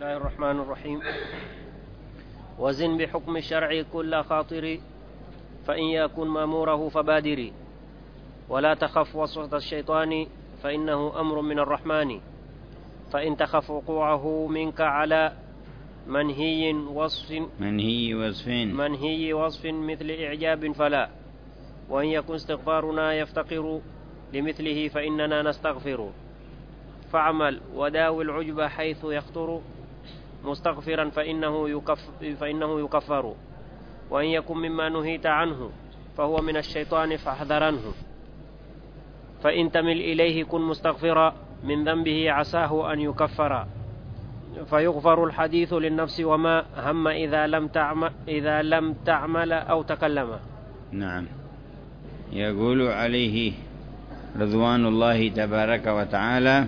الله الرحمن الرحيم. وزن بحكم الشرع كل خاطر، فإن يكن مأموره فبادري، ولا تخف وسوسة الشيطان، فإنه أمر من الرحمن. فإن تخف وقوعه منك على منهي وصف مثل إعجاب فلا. وإن يكن استغفارنا يفتقر لمثله فإننا نستغفر. فاعمل وداوي العجب حيث يخطر، مستغفرا فإنه يكفر. وإن يكن مما نهيت عنه فهو من الشيطان فاحذرنه. فإن تمل إليه كن مستغفرا، من ذنبه عساه أن يكفر. فيغفر الحديث للنفس وما هم إذا لم تعمل أو تكلم. نعم. يقول عليه رضوان الله تبارك وتعالى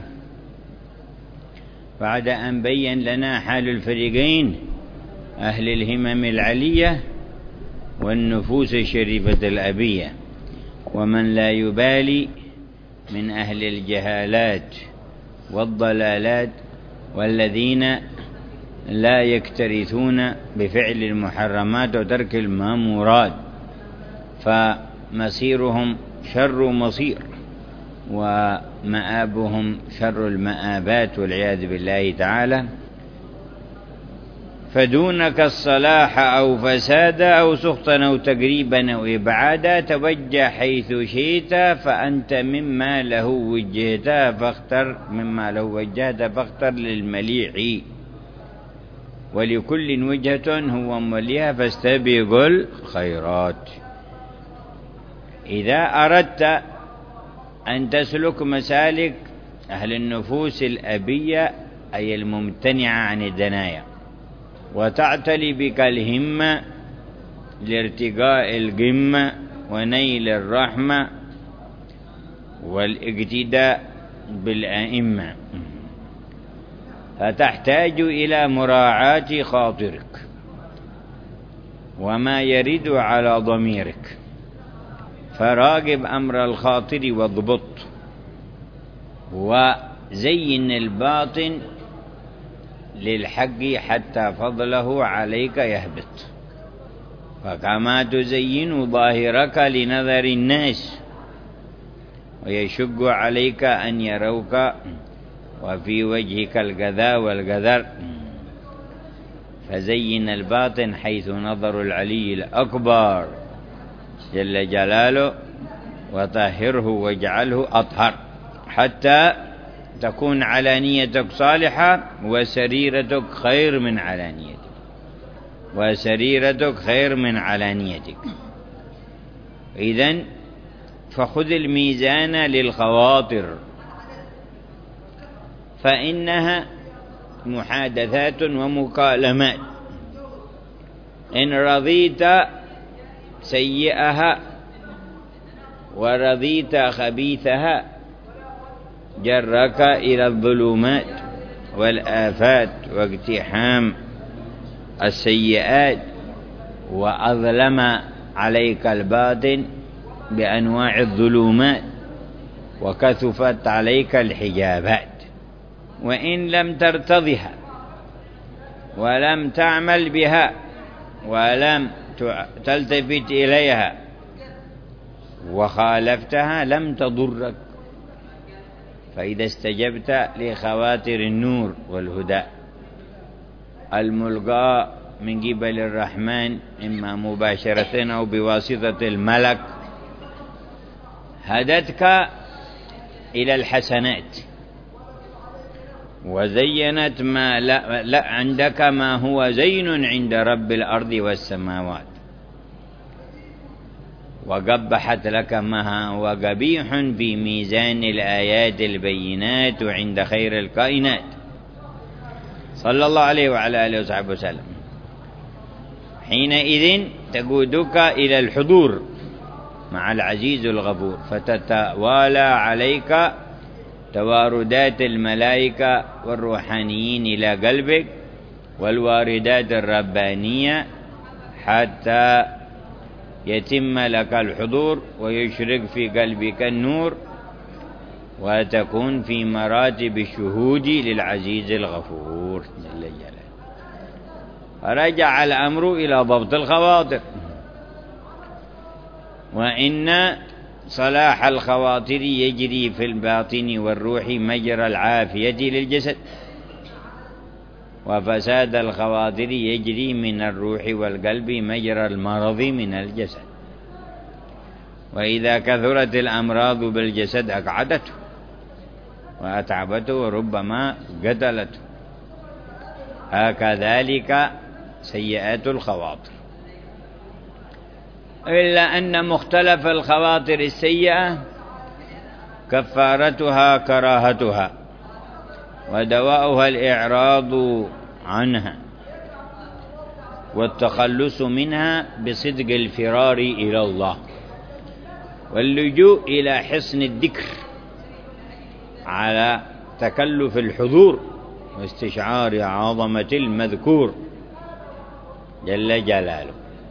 بعد أن بين لنا حال الفريقين، أهل الهمم العلية والنفوس الشريفة الأبية، ومن لا يبالي من أهل الجهالات والضلالات، والذين لا يكترثون بفعل المحرمات وترك المامورات، فمصيرهم شر مصير ومآبهم شر المآبات والعياذ بالله تعالى. فدونك الصلاح أو فسادا أو سخطا أو تقريبا أو إبعادا، توجه حيث شئت فأنت مما له وجهت فاختر للمليح، ولكل وجهة هو موليها فاستبقوا الخيرات. إذا أردت أن تسلك مسالك أهل النفوس الأبية أي الممتنعة عن الدنايا، وتعتلي بك الهمة لارتقاء القمة ونيل الرحمة والاقتداء بالأئمة، فتحتاج إلى مراعاة خاطرك وما يرد على ضميرك، فراقب أمر الخاطر واضبط، وزين الباطن للحق حتى فضله عليك يهبط. فكما تزين ظاهرك لنظر الناس ويشق عليك أن يروك وفي وجهك القذى والقذر، فزين الباطن حيث نظر العلي الأكبر جل جلاله، وطهره واجعله أطهر، حتى تكون علانيتك صالحة وسريرتك خير من علانيتك إذن فخذ الميزان للخواطر، فإنها محادثات ومكالمات. إن رضيت سيئها ورضيت خبيثها جرك إلى الظلمات والآفات واقتحام السيئات، وأظلم عليك الباطن بأنواع الظلمات، وكثفت عليك الحجابات. وإن لم ترتضها ولم تعمل بها ولم تلتفت إليها وخالفتها لم تضرك، فإذا استجبت لخواطر النور والهدى الملقى من قبل الرحمن إما مباشرة أو بواسطة الملك، هدتك إلى الحسنات وزينت ما لا عندك ما هو زين عند رب الأرض والسماوات، وقبحت لك ما هو قبيح في ميزان الآيات البينات عند خير الكائنات صلى الله عليه وعلى آله وصحبه وسلم. حينئذ تقودك إلى الحضور مع العزيز الغفور، فتتوالى عليك تواردات الملائكة والروحانيين إلى قلبك والواردات الربانية، حتى يتم لك الحضور ويشرق في قلبك النور، وتكون في مراتب الشهود للعزيز الغفور جل جلاله. فرجع الأمر إلى ضبط الخواطر، وإن صلاح الخواطر يجري في الباطن والروح مجرى العافية للجسد، وفساد الخواطر يجري من الروح والقلب مجرى المرض من الجسد. وإذا كثرت الأمراض بالجسد أقعدته وأتعبته وربما قتلته. هكذلك سيئات الخواطر، إلا أن مختلف الخواطر السيئة كفارتها كراهتها، ودواؤها الإعراض عنها والتخلص منها بصدق الفرار إلى الله، واللجوء إلى حصن الذكر على تكلف الحضور واستشعار عظمة المذكور جل جلاله.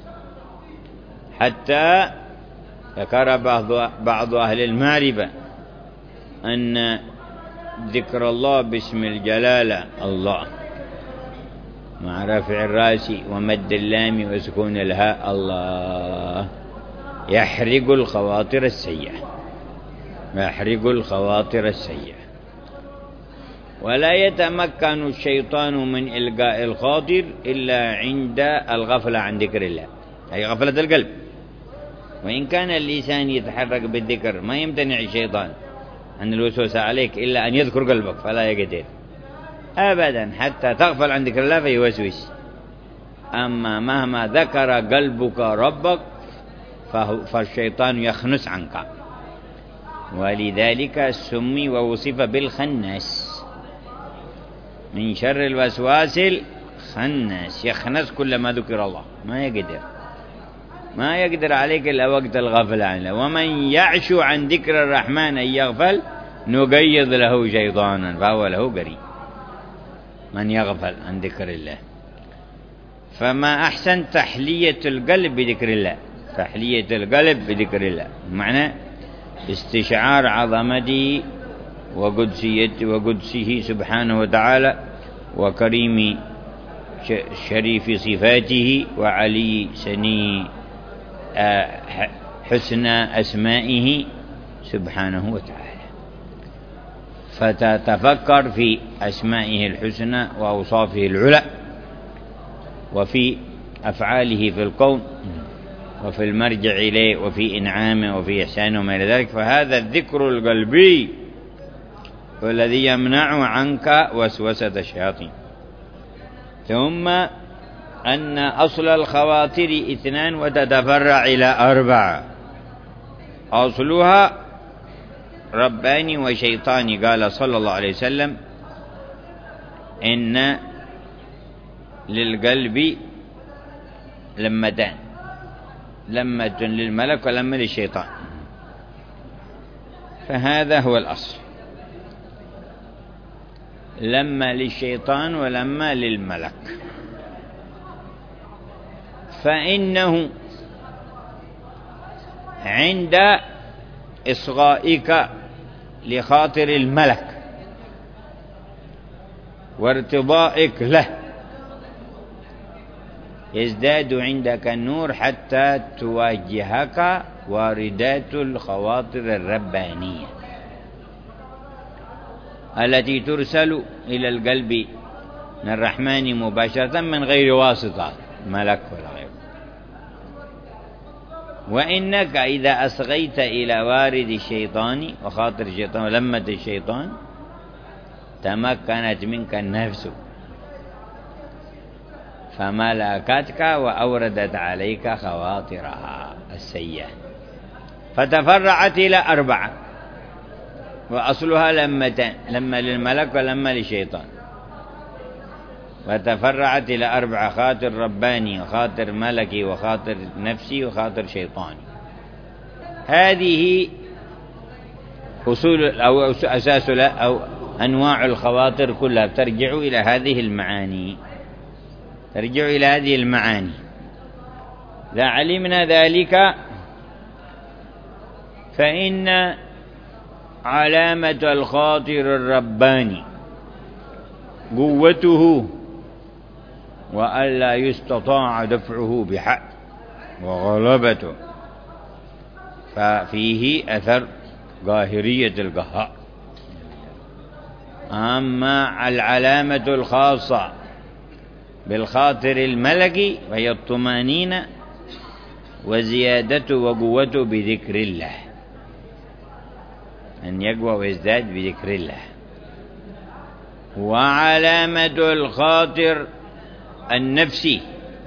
حتى ذكر بعض أهل المعرفة أن ذكر الله باسم الجلالة الله مع رفع الراس ومد اللام وسكون الهاء الله يحرق الخواطر السيئة، يحرق الخواطر السيئة. ولا يتمكن الشيطان من إلقاء الخاطر إلا عند الغفلة عن ذكر الله، أي غفلة القلب. وإن كان اللسان يتحرك بالذكر ما يمتنع الشيطان عن الوسوسة عليك إلا أن يذكر قلبك فلا يقدر أبدا حتى تغفل عن ذكر الله فيوسوس. أما مهما ذكر قلبك ربك فالشيطان يخنس عنك، ولذلك سمي ووصف بالخناس من شر الوسواس الخناس، يخنس كلما ذكر الله ما يقدر عليك إلا وقت الغفلة عنه. ومن يعش عن ذكر الرحمن أن يغفل نقيض له شيطانا فهو له قريب. من يغفل عن ذكر الله، فما أحسن تحلية القلب بذكر الله، تحلية القلب بذكر الله معنى استشعار عظمته وقدسه سبحانه وتعالى وكريم شريف صفاته وعلي سني حسن أسمائه سبحانه وتعالى. فتتفكر في أسمائه الحسنى وأوصافه العلى وفي أفعاله في الكون وفي المرجع إليه وفي إنعامه وفي إحسانه وما إلى ذلك. فهذا الذكر القلبي والذي يمنع عنك وسوسة الشياطين. ثم أن أصل الخواطر 2 وتتفرع إلى 4. أصلها رباني وشيطاني. قال صلى الله عليه وسلم إن للقلب لمتان، لمة للملك ولمة للشيطان، فهذا هو الأصل، لمة للشيطان ولمة للملك. فإنه عند إصغائك لخاطر الملك وارتضائك له يزداد عندك النور حتى تواجهك واردات الخواطر الربانية التي ترسل إلى القلب من الرحمن مباشرة من غير واسطة ملك ولا غيره. وإنك إذا أصغيت إلى وارد الشيطان وخاطر الشيطان ولمة الشيطان تمكنت منك النفس فملكتك وأوردت عليك خواطرها السيئة فتفرعت إلى 4. وأصلها لمتان، لمة للملك ولمة للشيطان، وتفرعت إلى 4: خاطر رباني وخاطر ملكي وخاطر نفسي وخاطر شيطاني. هذه أصول أو أساس أو أنواع الخواطر كلها ترجع إلى هذه المعاني، ترجع إلى هذه المعاني. إذا علمنا ذلك فإن علامة الخاطر الرباني قوته وألا يستطاع دفعه بحق وغلبته، ففيه أثر قاهرية القهار. أما العلامة الخاصة بالخاطر الملكي فهي الطمأنينة وزيادته وقوته بذكر الله، أن يقوى ويزداد بذكر الله. وعلامة الخاطر النفسي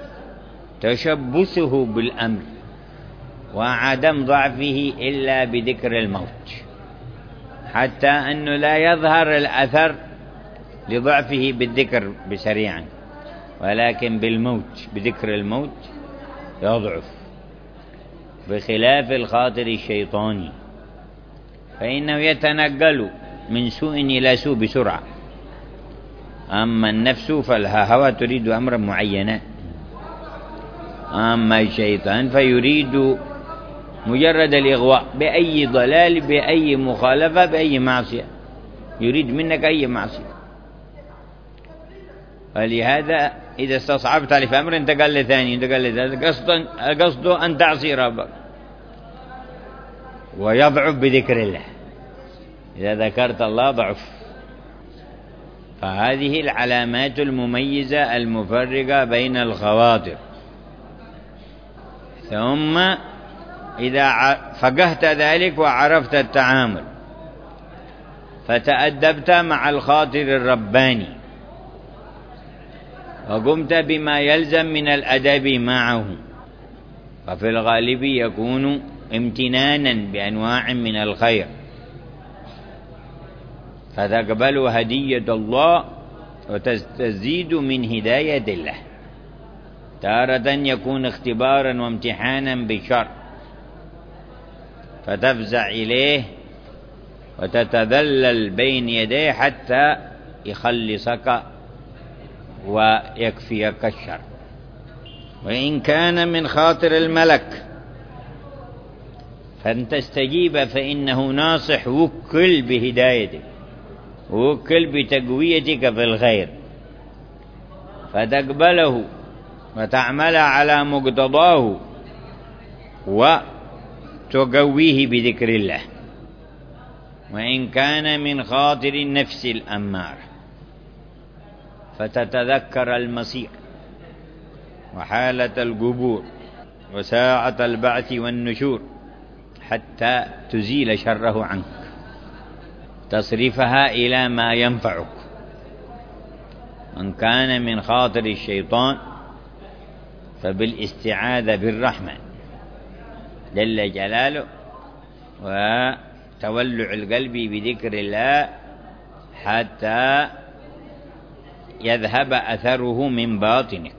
تشبثه بالأمر وعدم ضعفه إلا بذكر الموت، حتى أنه لا يظهر الأثر لضعفه بالذكر بسريعا، ولكن بالموت بذكر الموت يضعف، بخلاف الخاطر الشيطاني فإنه يتنقل من سوء إلى سوء بسرعة. أما النفس فلها هوى تريد أمرا معينا، أما الشيطان فيريد مجرد الإغواء بأي ضلال، بأي مخالفة، بأي معصية، يريد منك أي معصية. فلهذا إذا استصعبت عليه في أمر انتقل لثاني، انتقل لثالث، قصده أن تعصي ربك، ويضعف بذكر الله. إذا ذكرت الله ضعف. فهذه العلامات المميزة المفرقة بين الخواطر. ثم إذا فقهت ذلك وعرفت التعامل فتأدبت مع الخاطر الرباني وقمت بما يلزم من الأدب معه، ففي الغالب يكون امتنانا بأنواع من الخير، فتقبل هدية الله وتزيد من هداية الله. تارة يكون اختبارا وامتحانا بالشر فتفزع إليه وتتذلل بين يديه حتى يخلصك ويكفيك الشر. وإن كان من خاطر الملك فأن تستجيب، فإنه ناصح وكل بهدايتك، وكل بتقويتك في الخير، فتقبله وتعمل على مقتضاه وتقويه بذكر الله. وإن كان من خاطر النفس الأمارة فتتذكر المصير وحالة القبور وساعة البعث والنشور حتى تزيل شره عنك، تصرفها إلى ما ينفعك. من كان من خاطر الشيطان فبالاستعاذة بالرحمن جل جلاله وتولع القلب بذكر الله حتى يذهب أثره من باطنك.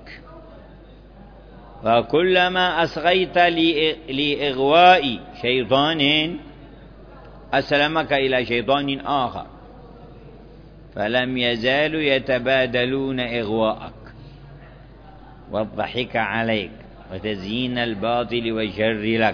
وكلما أصغيت لإغواء شيطان أسلمك إلى شيطان آخر، فلم يزالوا يتبادلون إغواءك والضحك عليك وتزيين الباطل والشر لك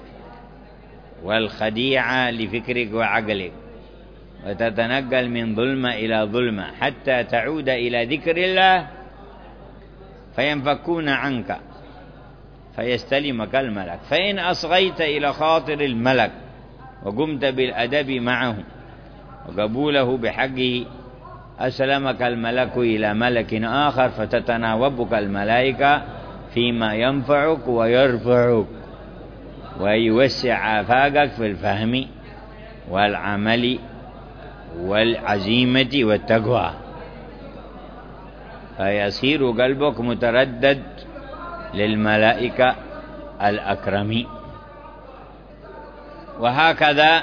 والخديعة لفكرك وعقلك، وتتنقل من ظلمة إلى ظلمة حتى تعود إلى ذكر الله فينفكون عنك فيستلمك الملك. فإن أصغيت إلى خاطر الملك وقمت بالأدب معه وقبوله بحقه أسلمك الملك إلى ملك آخر، فتتناوبك الملائكة فيما ينفعك ويرفعك ويوسع آفاقك في الفهم والعمل والعزيمة والتقوى، فيصير قلبك متردد للملائكة الأكرمين. وهكذا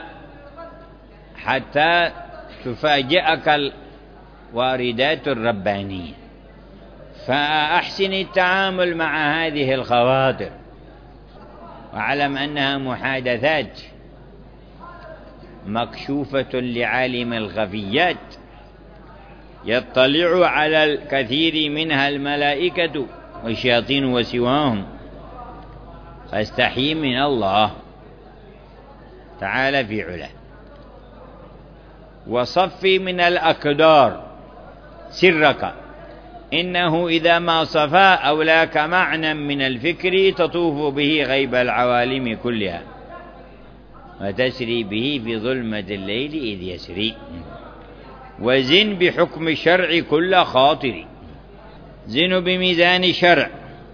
حتى تفاجئك الواردات الربانية. فأحسن التعامل مع هذه الخواطر واعلم أنها محادثات مكشوفة لعالم الخفيات يطلع على الكثير منها الملائكة والشياطين وسواهم، فاستحي من الله تعالى في علاه. وصفي من الأقدار سرك، إنه إذا ما صفى أولاك معنى من الفكر تطوف به غيب العوالم كلها وتسري به في ظلمة الليل إذ يسري. وزن بحكم الشرع كل خاطر، زن بميزان الشرع.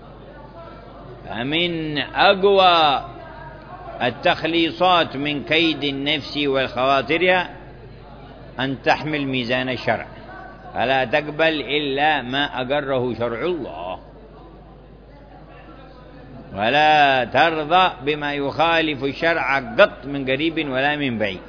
فمن أقوى التخليصات من كيد النفس والخواطر أن تحمل ميزان الشرع، فلا تقبل إلا ما أقره شرع الله، ولا ترضى بما يخالف الشرع قط من قريب ولا من بعيد،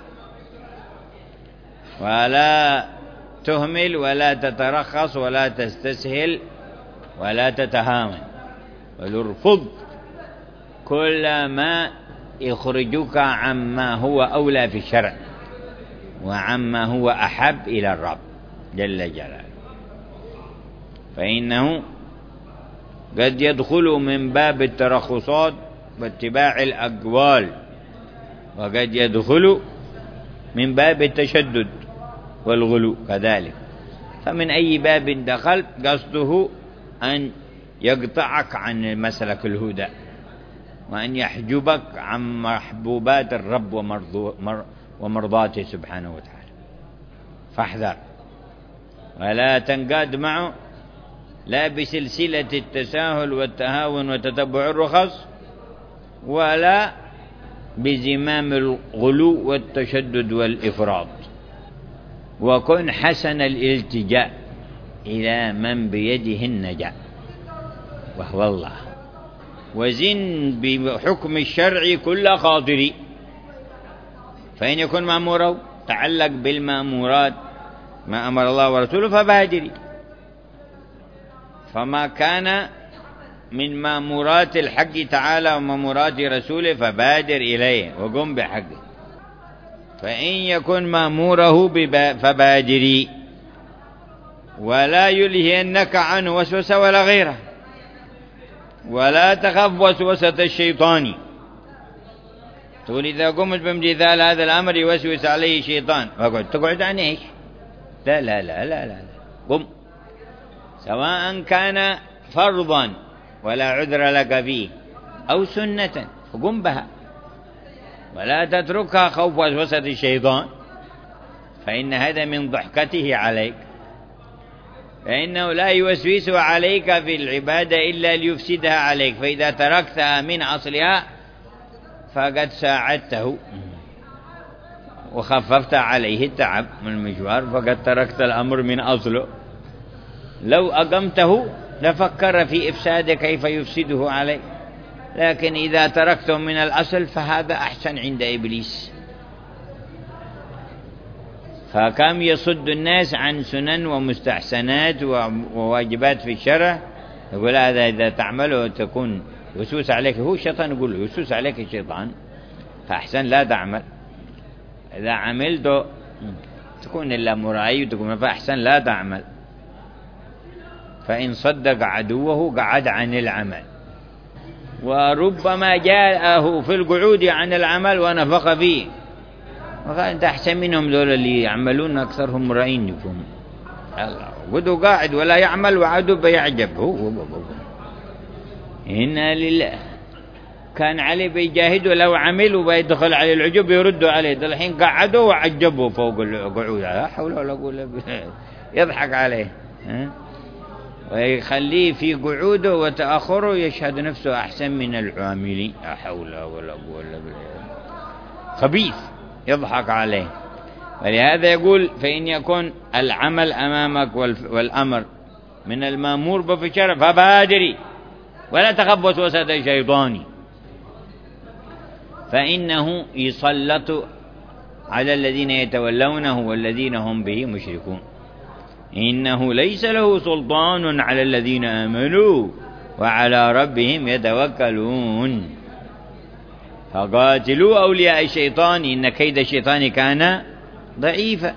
ولا تهمل ولا تترخص ولا تستسهل ولا تتهاون، ولارفض كل ما يخرجك عما هو أولى في الشرع وعما هو أحب إلى الرب جل جلاله. فإنه قد يدخل من باب الترخصات واتباع الأقوال، وقد يدخل من باب التشدد والغلو كذلك. فمن أي باب دخلت قصده أن يقطعك عن مسلك الهدى، وأن يحجبك عن محبوبات الرب ومرضاته سبحانه وتعالى. فاحذر ولا تنقاد معه، لا بسلسلة التساهل والتهاون وتتبع الرخص، ولا بزمام الغلو والتشدد والإفراط. وكن حسن الالتجاء إلى من بيده النجاة وهو الله. وزن بحكم الشرع كل خاطر، فإن يكن مأمورا تعلق بالمأمورات ما أمر الله ورسوله فبادري، فما كان من مأمورات الحق تعالى ومأمورات رسوله فبادر إليه وقم بحقه. فإن يكن مأموره فبادري، ولا يلهينك عنه وسوسة ولا غيره، ولا تخف وسوسة الشيطان. تقول إذا قمت بامتثال هذا الأمر يوسوس عليه شيطان فقعد، تقعد عن إيش؟ لا لا لا لا لا، قم، سواء كان فرضا ولا عذر لك فيه أو سنة فقم بها، ولا تتركها خوف وسوسة الشيطان، فإن هذا من ضحكته عليك، فإنه لا يوسوس عليك في العبادة إلا ليفسدها عليك. فإذا تركتها من أصلها فقد ساعدته وخففت عليه التعب من المشوار، فقد تركت الأمر من أصله. لو أقمته لفكر في إفساد كيف يفسده عليه، لكن إذا تركته من الأصل فهذا أحسن عند إبليس. فكم يصد الناس عن سنن ومستحسنات وواجبات في الشرع، يقول هذا إذا تعمله تكون يسوس عليك، هو الشيطان يقول له يسوس عليك الشيطان، فأحسن لا تعمل. إذا عملته تكون إلا مرائي وتكون، فأحسن لا تعمل. فإن صدق عدوه قعد عن العمل، وربما جاءه في القعود عن العمل ونفق فيه، وقال أنت أحسن منهم دول اللي يعملون أكثرهم مرائين يكون الله، قدوا قاعد ولا يعمل وعدوا بيعجب هو. إنا لله. كان عليه بيجاهدوا لو عملوا بيدخل عليه العجب يردوا عليه، الحين قعدوا وعجبوا فوق القعود، لا حول ولا قوة، يضحك عليه ويخليه في قعوده وتأخره يشهد نفسه أحسن من العاملين، لا حول ولا قوة إلا بالله، خبيث يضحك عليه. ولهذا يقول فإن يكون العمل أمامك والأمر من المأمور به في الشرع فبادري ولا تخف وسوسة الشيطان، فإنه يسلط على الذين يتولونه والذين هم به مشركون. إنه ليس له سلطان على الذين آمنوا وعلى ربهم يتوكلون. فقاتلوا أولياء الشيطان إن كيد الشيطان كان ضعيفا.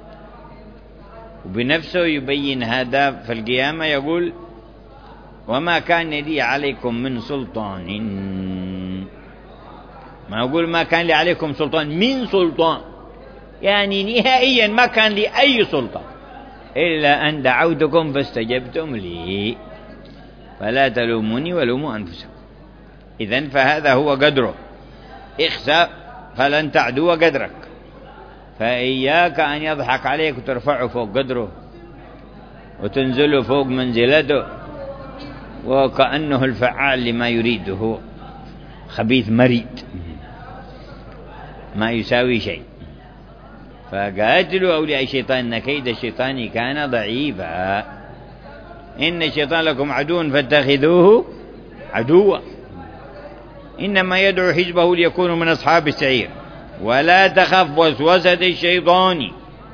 وبنفسه يبين هذا في القيامة، يقول وما كان لي عليكم من سلطان، ما يقول ما كان لي عليكم سلطان من سلطان، يعني نهائيا ما كان لي أي سلطة إلا أن دعوتكم فاستجبتم لي، فلا تلوموني ولوموا أنفسكم. إذن فهذا هو قدره، اخسأ فلن تعدو قدرك، فإياك أن يضحك عليك وترفعه فوق قدره وتنزله فوق منزلته، وكأنه الفعال لما يريده، خبيث مريد ما يساوي شيء. فقاتلوا أولياء الشيطان إن كيد الشيطان كان ضعيفا، إن الشيطان لكم عدو فاتخذوه عدوا، إنما يدعو حزبه ليكونوا من أصحاب السعير. ولا تخف وسوسة الشيطان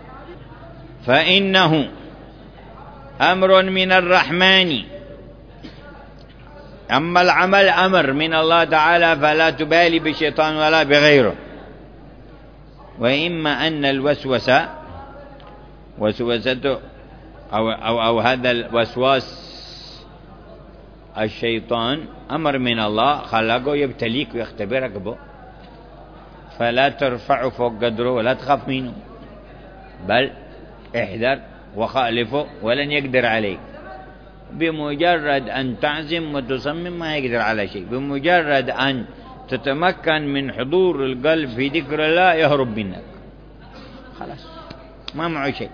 فإنه أمر من الرحمن، أما العمل أمر من الله تعالى فلا تبالي بالشيطان ولا بغيره. وإما أن الوسوسة وسوسته أو هذا الوسواس الشيطان أمر من الله، خلقه يبتليك ويختبرك به، فلا ترفع فوق قدره ولا تخاف منه، بل احذر وخالفه ولن يقدر عليك. بمجرد أن تعزم وتصمم ما يقدر على شيء، بمجرد أن تتمكن من حضور القلب في ذكر الله يهرب منك، خلاص ما معه شيء.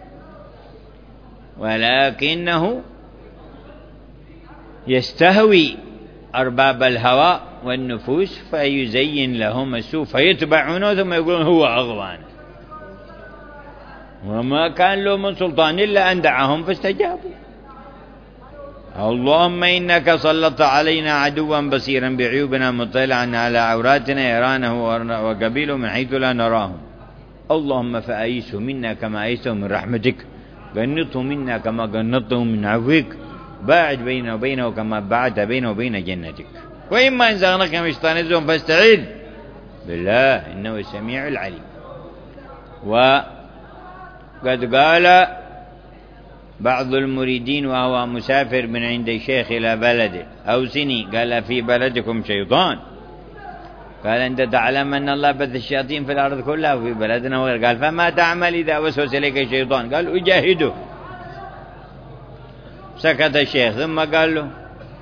ولكنه يستهوي أرباب الهوى والنفوس فيزين لهم السوء فيتبعونه ثم يقولون هو أغوانا، وما كان له من سلطان إلا أن دعاهم فاستجابوا. اللهم إنك سلطت علينا عدوا بصيرا بعيوبنا مطلعا على عوراتنا يرانه وقبيله من حيث لا نراهم، اللهم فأيسه منا كما أيسه من رحمتك، قنطه منا كما قنطه من عفوك، باعد بينه وبينه كما بعد بينه وبين جنتك. وإما إن زغنك من الشيطان نزغ فاستعذ بالله إنه السميع العليم. وقد قال بعض المريدين وهو مسافر من عند الشيخ إلى بلده أوصني، قال في بلدكم شيطان، قال أنت تعلم أن الله بث الشياطين في الأرض كلها وفي بلدنا وغير، قال فما تعمل إذا وسوس إليك الشيطان؟ قال أجاهده. سكت الشيخ ثم قال له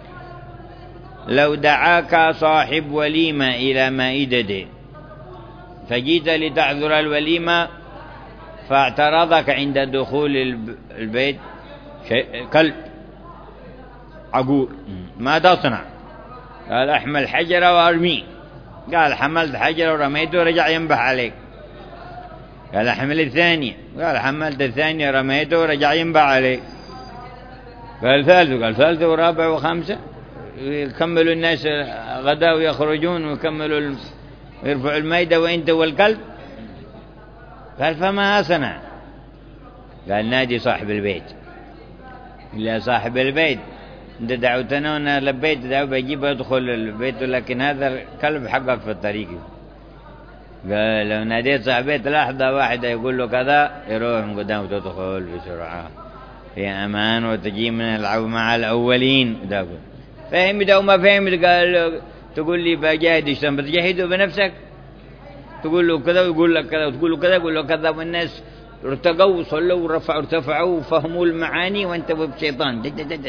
لو دعاك صاحب وليمة إلى مائدته فجيت لتحضر الوليمة فاعترضك عند دخول البيت كلب عقور، ماذا تصنع؟ قال أحمل حجرة وأرميه. قال حملت حجرة ورميته ورجع ينبح عليك. قال أحمل الثانية، قال حملت الثانية رميته ورجع ينبح عليك. قال ثالث، قال ثالث ورابع وخامسة، يكملوا الناس غدا ويخرجون ويكملوا يرفعوا الميدة وانت والكلب. قال فما أصنع؟ قال نادي صاحب البيت. إلا صاحب البيت انت دعوتنا وانا لبيت، دعوة بجيب ادخل البيت، لكن هذا الكلب حقك في الطريق. قال لو ناديت صاحب البيت لحظة واحدة يقول له كذا يروح من قدام وتدخل بسرعة في أمان وتجي من العب مع الأولين. فهمت أو ما فهمت؟ قال تقول لي بجاهد اشتم، بتجاهده بنفسك، تقول له كذا ويقول لك كذا، وتقول له كذا يقول له كذا، والناس ارتقوا وصلوا ورفعوا ارتفعوا وفهموا المعاني وانت بشيطان.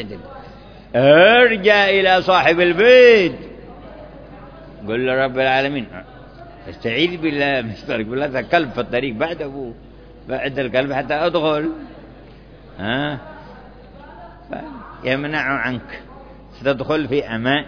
ارجع إلى صاحب البيت قل له رب العالمين استعيذ بالله من الشيطان، يقول هذا كلب في الطريق بعد أبوه، بعد الكلب حتى أدخل يمنع عنك، ستدخل في أمان.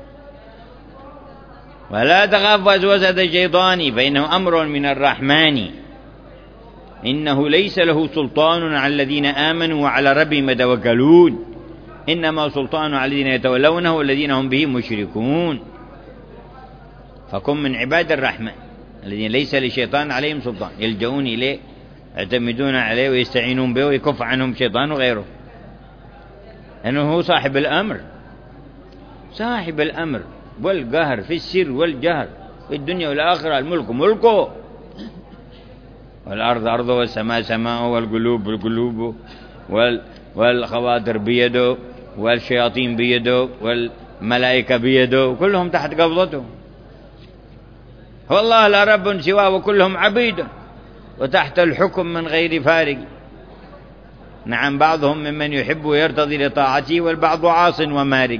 ولا تخاف وسوسة الشيطان فإنه أمر من الرحمن، إنه ليس له سلطان على الذين آمنوا وعلى ربهم يتوكلون، إنما سلطان على الذين يتولونه والذين هم به مشركون. فكن من عباد الرحمن الذين ليس للشيطان عليهم سلطان، يلجؤون إليه يعتمدون عليه ويستعينون به ويكف عنهم شيطان وغيره، لأنه هو صاحب الأمر، صاحب الأمر والقهر في السر والجهر في الدنيا والآخرة. الملك ملكه، والأرض أرضه، والسماء سماءه، والقلوب قلوبه، والخواطر بيده، والشياطين بيده، والملائكة بيده، كلهم تحت قبضته. والله لا رب سواه وكلهم عبيد. وتحت الحكم من غير فارق. نعم، بعضهم ممن يحب ويرتضي لطاعته، والبعض عاص ومارق.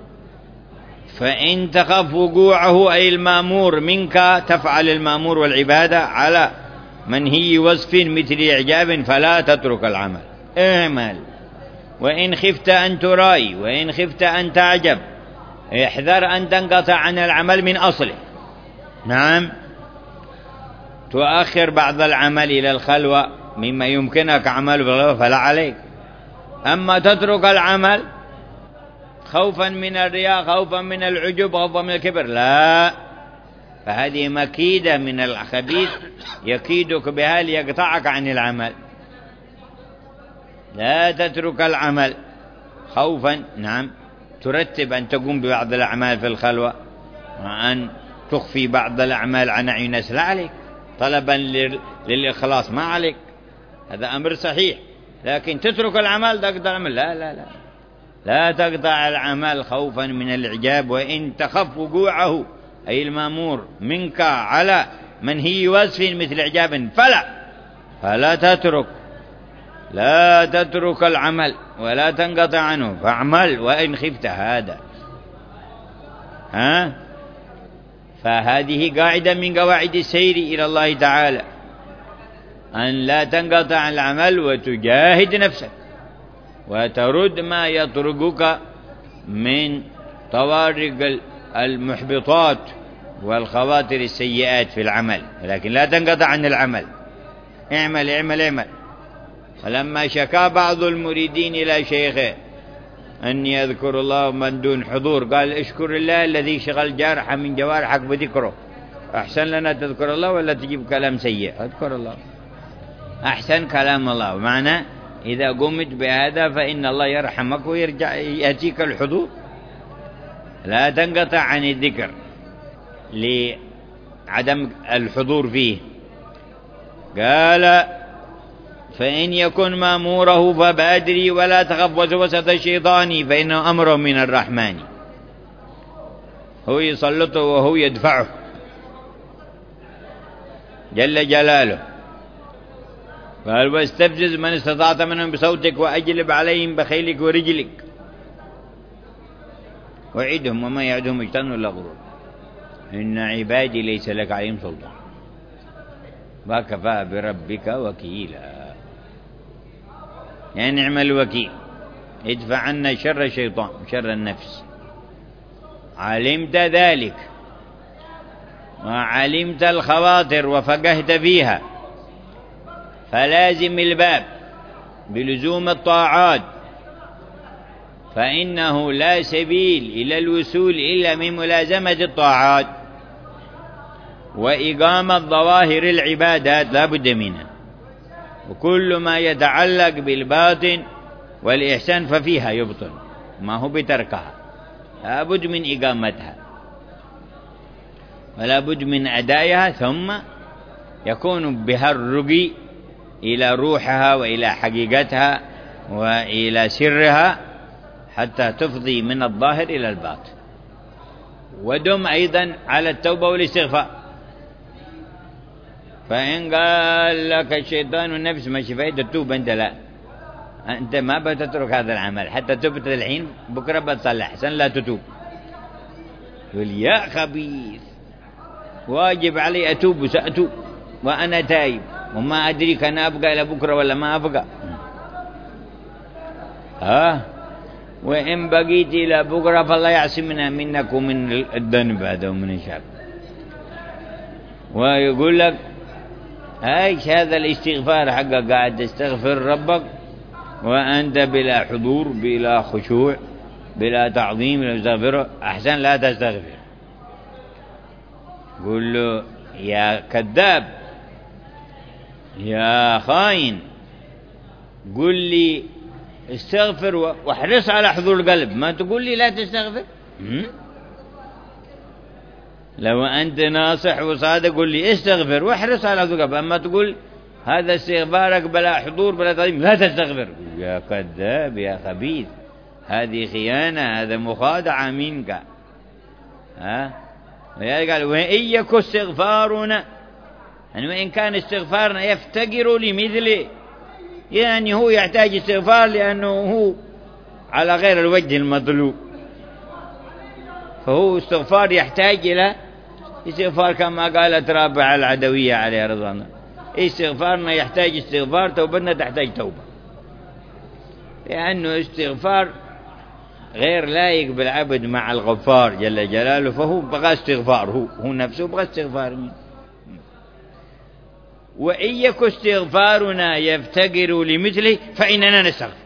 فإن تخف وقوعه أي المأمور منك تفعل المأمور والعبادة على منهي وصف مثل إعجاب فلا تترك العمل، اعمل. وإن خفت أن تراي وإن خفت أن تعجب احذر أن تنقطع عن العمل من أصله. نعم، تؤخر بعض العمل إلى الخلوة مما يمكنك عمله بالغلبة فلا عليك. أما تترك العمل خوفا من الرياء، خوفا من العجب، خوفا من الكبر، لا، فهذه مكيدة من الخبيث يكيدك بها ليقطعك عن العمل. لا تترك العمل خوفا، نعم، ترتب أن تقوم ببعض الأعمال في الخلوة وأن تخفي بعض الأعمال عن أعين الناس، لا عليك. طلبا للإخلاص ما عليك، هذا أمر صحيح. لكن تترك العمل تقطع العمل، لا لا لا، لا تقطع العمل خوفا من الإعجاب. وإن تخف وقوعه أي المأمور منك على منهي وصف مثل إعجاب فلا تترك، لا تترك العمل ولا تنقطع عنه، فاعمل وإن خفت هذا. فهذه قاعدة من قواعد السير إلى الله تعالى، أن لا تنقطع عن العمل وتجاهد نفسك وترد ما يطرقك من طوارق المحبطات والخواطر السيئات في العمل، لكن لا تنقطع عن العمل، اعمل اعمل اعمل. فلما شكا بعض المريدين إلى شيخه أن يذكر الله من دون حضور، قال اشكر الله الذي شغل جارحة من جوارحك بذكره. أحسن لنا تذكر الله ولا تجيب كلام سيء؟ اذكر الله، أحسن كلام الله. معنى إذا قمت بهذا فإن الله يرحمك ويرجع يأتيك الحضور. لا تنقطع عن الذكر لعدم الحضور فيه. قال فإن يكن مأموره فبادري ولا تخف وسوسة الشيطان فإنه أمر من الرحمن، هو يسلطه وهو يدفعه جل جلاله. قال واستفزز من استطعت منهم بصوتك وأجلب عليهم بخيلك ورجلك وعدهم وما يعدهم الشيطان إلا غرور، إن عبادي ليس لك عليهم سلطان وكفى بربك وكيلا. يعني نعم الوكيل، ادفع عنا شر الشيطان شر النفس. علمت ذلك وعلمت الخواطر وفقهت فيها، فلازم الباب بلزوم الطاعات، فإنه لا سبيل إلى الوصول إلا من ملازمة الطاعات وإقامة ظواهر العبادات لا بد منها. وكل ما يتعلق بالباطن والإحسان ففيها يبطل، ما هو بتركها، لا بد من إقامتها ولا بد من أدائها، ثم يكون بها الرقي إلى روحها وإلى حقيقتها وإلى سرها حتى تفضي من الظاهر إلى الباطن. ودم أيضا على التوبة والاستغفار. فإن قال لك الشيطان والنفس ما شفايت تتوب أنت، لا، أنت ما بتترك هذا العمل حتى تبت الحين، بكرة بتصلح، حسن لا تتوب. يقول يا خبيث واجب علي أتوب وسأتوب وأنا تايب وما أدري كان أبقى إلى بكرة ولا ما أبقى. وإن بقيت إلى بكرة فالله يعصمنا منك ومن الذنب هذا ومن الشر. ويقول لك ايش هذا الاستغفار حقك، قاعد تستغفر ربك وأنت بلا حضور بلا خشوع بلا تعظيم لا تستغفره، أحسن لا تستغفر. قل له يا كذاب يا خاين، قل لي استغفر واحرص على حضور القلب، ما تقول لي لا تستغفر. لو أنت ناصح وصادق قل لي استغفر واحرص على حضور القلب، أما تقول هذا استغفارك بلا حضور بلا تعظيم لا تستغفر. يا كذاب يا خبيث، هذه خيانة، هذا مخادعة منك. قال وإن يك استغفارنا يعني وإن كان استغفارنا يفتقر لمثله، يعني هو يحتاج استغفار لأنه هو على غير الوجه المطلوب، فهو استغفار يحتاج إلى استغفار كما قالت رابعة العدوية عليه رضوان الله، استغفارنا يحتاج استغفار، توبتنا تحتاج توبة، لأنه استغفار غير لايق بالعبد مع الغفار جل جلاله، فهو بغى استغفار، هو نفسه بغى استغفار. وإن يك استغفارنا يفتقر لمثله فإننا نستغفر.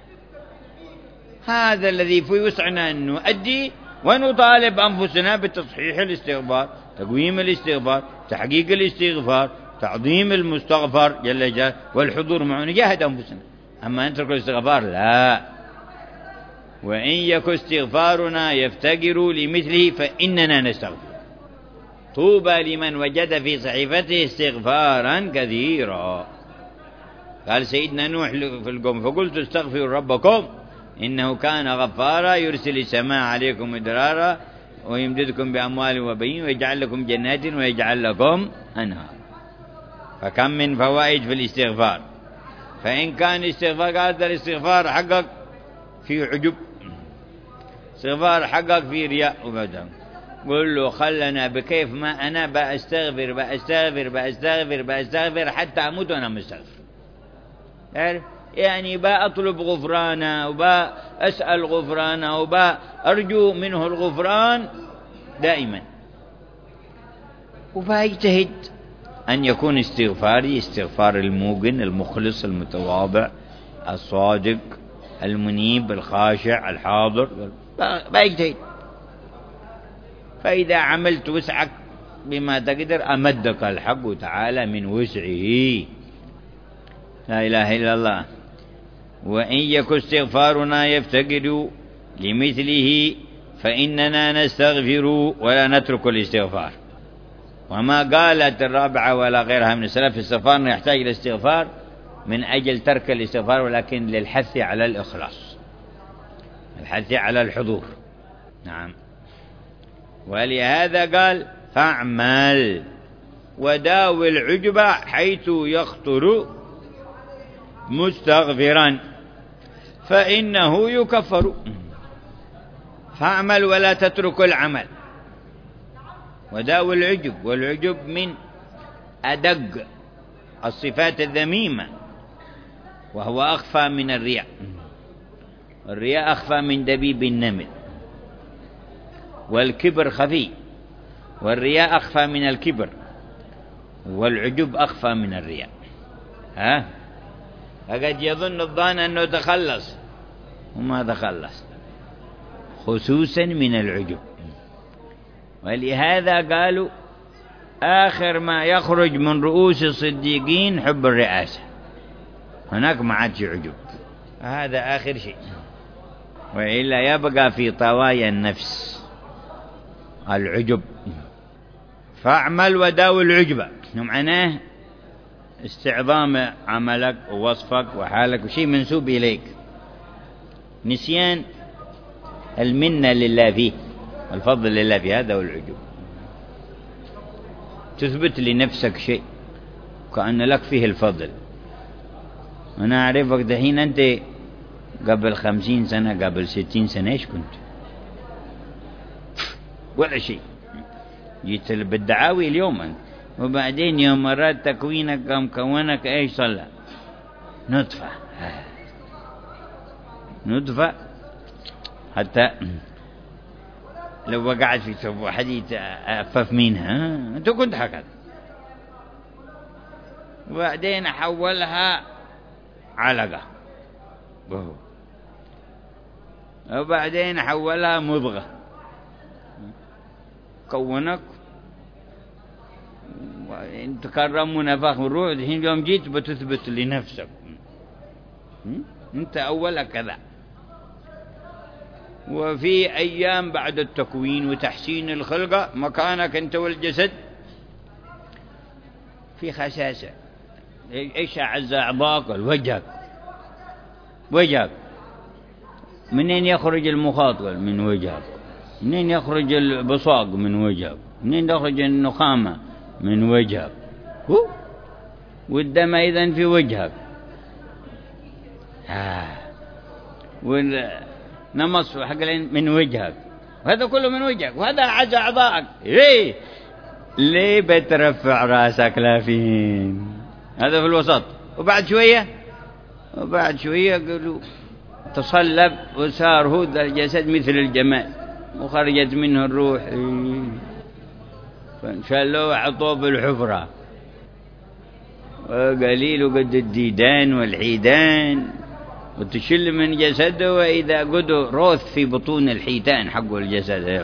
هذا الذي في وسعنا أن نؤدي ونطالب أنفسنا بتصحيح الاستغفار، تقويم الاستغفار، تحقيق الاستغفار، تعظيم المستغفر جل جلاله، والحضور معه، نجاهد أنفسنا. أما نترك الاستغفار لا. وإن يك استغفارنا يفتقر لمثله فإننا نستغفر. طوبى لمن وجد في صحيفته استغفارا كثيرا. قال سيدنا نوح في القوم فقلت استغفروا ربكم إنه كان غفارا يرسل السماء عليكم مدرارا ويمددكم بأموال وبنين ويجعل لكم جنات ويجعل لكم أنهار. فكم من فوائد في الاستغفار. فإن كان الاستغفار قال الاستغفار حقق في عجب، استغفار حقق في رياء، وبدأ قل له خلنا بكيف ما أنا بأستغفر بأستغفر بأستغفر بأستغفر حتى أموت وأنا مستغفر. يعني بأطلب غفرانه وبأسأل غفرانه وبأرجو منه الغفران دائما، وبأجتهد أن يكون استغفاري استغفار الموقن المخلص المتواضع الصادق المنيب الخاشع الحاضر، بأجتهد. فإذا عملت وسعك بما تقدر أمدك الحق تعالى من وسعه. لا إله إلا الله. وإن يك استغفارنا يفتقد لمثله فإننا نستغفر ولا نترك الاستغفار. وما قالت الرابعة ولا غيرها من السلف استغفارنا يحتاج إلى الاستغفار من أجل ترك الاستغفار، ولكن للحث على الإخلاص، الحث على الحضور. نعم. ولهذا قال فاعمل وداوي العجب حيث يخطر مستغفرا فإنه يكفر. فاعمل ولا تترك العمل، وداوي العجب، والعجب من أدق الصفات الذميمة، وهو أخفى من الرياء. الرياء أخفى من دبيب النمل، والكبر خفي، والرياء أخفى من الكبر، والعجب أخفى من الرياء. فقد يظن الظان أنه تخلص وما تخلص، خصوصا من العجب. ولهذا قالوا آخر ما يخرج من رؤوس الصديقين حب الرئاسة، هناك ما عادش عجب، هذا آخر شيء، وإلا يبقى في طوايا النفس العجب. فاعمل وداوي العجب معناه استعظام عملك ووصفك وحالك وشيء منسوب إليك، نسيان المنة لله فيه، الفضل لله فيه، هذا هو العجب. تثبت لنفسك شيء كأن لك فيه الفضل. أنا أعرفك دحين أنت قبل 50 سنة قبل 60 سنة إيش كنت؟ ولا شيء. جيت بالدعاوي اليوم أنت، وبعدين يوم مرات تكوينك مكونك إيش صلى؟ نطفة. نطفة حتى لو وقعت في ثوب حديد أفف منها، أنت كنت هكذا. وبعدين أحولها علقة، وبعدين أحولها مضغة، كونك وإن تكرم ونفاخ الروح. الحين يوم جيت بتثبت لنفسك أنت أولا كذا. وفي أيام بعد التكوين وتحسين الخلقة مكانك أنت والجسد في خساسة. إيش أعز أعضاك؟ الوجهك. وجهك منين يخرج المخاط؟ من وجهك. منين يخرج البصاق؟ من وجهك. منين يخرج النخامة؟ من وجهك. والدم أيضا في وجهك، والنمص حق من وجهك، وهذا كله من وجهك، وهذا أعز أعضائك. ليه بترفع راسك لافين؟ هذا في الوسط. وبعد شوية قالوا تصلب وصار هو ذا الجسد مثل الجمال وخرجت منه الروح، فانشلوا وعطوه بالحفرة، وقليل قد الديدان والحيدان وتشل من جسده، وإذا قدوا روث في بطون الحيتان حقه الجسد.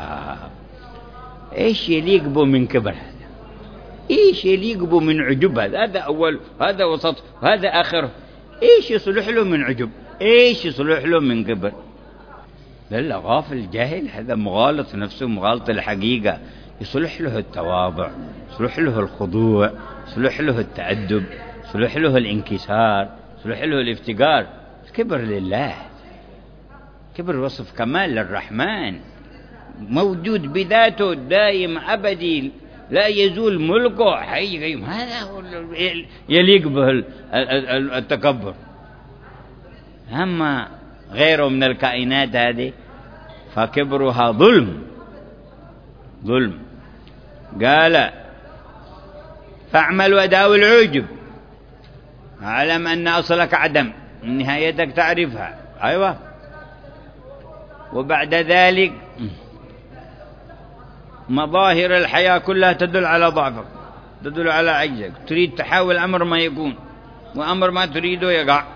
إيش يليق به من كبر هذا؟ إيش يليق به من عجب هذا أول، هذا وسط، هذا آخر. إيش يصلح له من عجب؟ إيش يصلح له من كبر؟ لا غافل جاهل، هذا مغالط نفسه، مغالط الحقيقة. يصلح له التواضع، يصلح له الخضوع، يصلح له التأدب، يصلح له الانكسار، يصلح له الافتقار. الكبر لله، كبر وصف كمال للرحمن، موجود بذاته دائم أبدي لا يزول ملكه، حي قيوم. هذا هو يليق به التكبر. أما غيره من الكائنات هذه فكبرها ظلم. قال فاعمل وداوي العجب، اعلم أن أصلك عدم، نهايتك تعرفها. أيوة. وبعد ذلك مظاهر الحياة كلها تدل على ضعفك، تدل على عجزك. تريد تحاول أمر ما يكون، وأمر ما تريده يقع.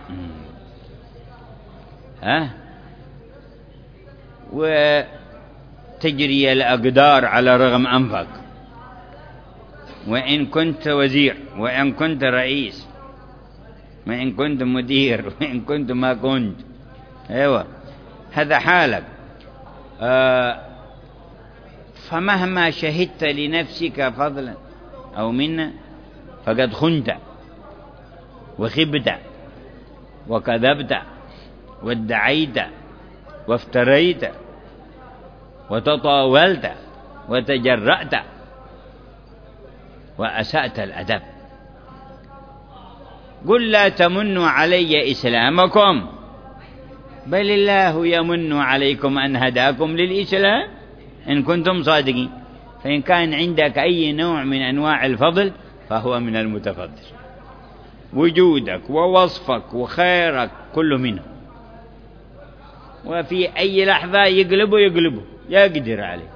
وتجري الأقدار على رغم أنفك، وإن كنت وزير، وإن كنت رئيس، وإن كنت مدير، وإن كنت ما كنت. أيوة، هذا حالك. فمهما شهدت لنفسك فضلا أو منا فقد خنت وخبت وكذبت وادعيت وافتريت وتطاولت وتجرأت وأسأت الأدب. قل لا تمنوا علي إسلامكم، بل الله يمن عليكم أن هداكم للإسلام إن كنتم صادقين. فإن كان عندك أي نوع من أنواع الفضل فهو من المتفضل. وجودك ووصفك وخيرك كله منه، وفي أي لحظة يقلبه يقدر عليه.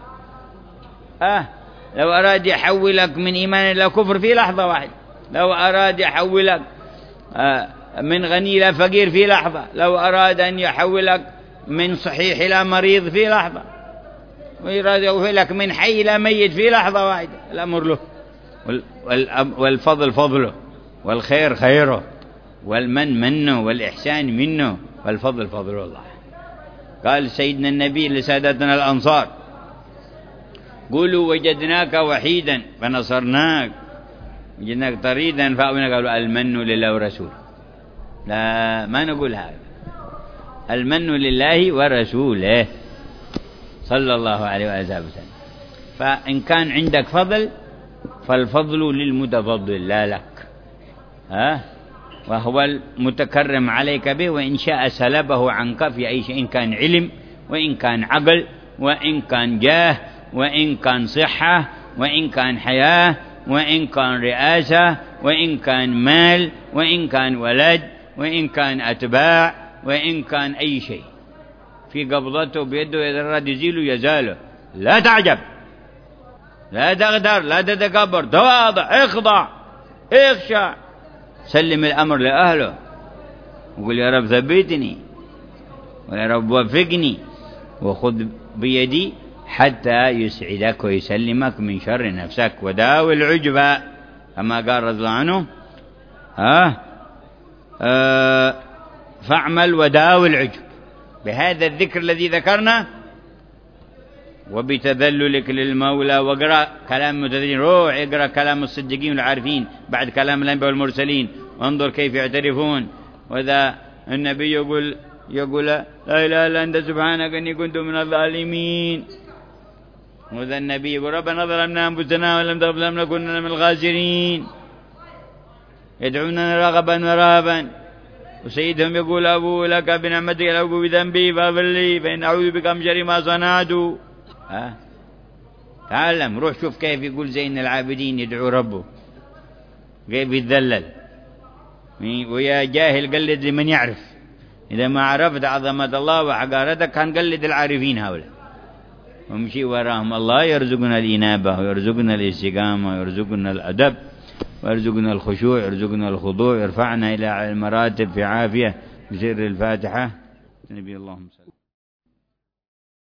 لو أراد يحولك من إيمان إلى كفر في لحظة واحدة، لو أراد يحولك من غني إلى فقير في لحظة، لو أراد أن يحولك من صحيح إلى مريض في لحظة، ويراد يحولك من حي إلى ميت في لحظة واحدة. الأمر له، والفضل فضله، والخير خيره، والمن منه، والإحسان منه، والفضل فضل الله. قال سيدنا النبي لسادتنا الأنصار: قولوا وجدناك وحيدا فنصرناك، وجدناك طريدا فأوينا. قالوا المن لله ورسوله. لا، ما نقول هذا، المن لله ورسوله صلى الله عليه وسلم. فإن كان عندك فضل فالفضل للمتفضل لا لك، وهو المتكرم عليك به، وإن شاء سلبه عنك في أي شيء، إن كان علم، وإن كان عقل، وإن كان جاه، وإن كان صحة، وإن كان حياة، وإن كان رئاسة، وإن كان مال، وإن كان ولد، وإن كان أتباع، وإن كان أي شيء في قبضته بيده، إذا أراد يزيله يزاله. لا تعجب، لا تغدر، لا تتكبر، تواضع، اخضع، اخشع، سلم الأمر لأهله، وقل يا رب ثبتني، ويا رب وفقني، وخذ بيدي حتى يسعدك ويسلمك من شر نفسك. وداوي العجب كما قال رضي الله عنه: فاعمل وداوي العجب بهذا الذكر الذي ذكرنا، وبتذللك للمولى. واقرأ كلام المتذللين، روح اقرأ كلام الصديقين العارفين بعد كلام الأنبياء والمرسلين، وانظر كيف يعترفون. وإذا النبي يقول لا إله إلا أنت سبحانك إني كنت من الظالمين، وإذا النبي يقول ربنا ظلمنا أنفسنا ولم تغفر لنا لنكونن من الخاسرين. يدعوننا رغبا ورهبا، وسيدهم يقول أبو لك بنعمتك لا أبو بذنبي فاغفر لي فإن أعوذ بك من شر ما صنعت. تعلم، روح شوف كيف يقول زين العابدين يدعو ربه، كيف يتذلل. ويا جاهل قلد لمن يعرف، إذا ما عرفت عظمة الله وحقارتك كان قلد العارفين هؤلاء وامشي وراهم. الله يرزقنا الإنابة ويرزقنا الاستقامة ويرزقنا الأدب ويرزقنا الخشوع ويرزقنا الخضوع، يرفعنا إلى المراتب في عافية بسر الفاتحة. نبي اللهم صل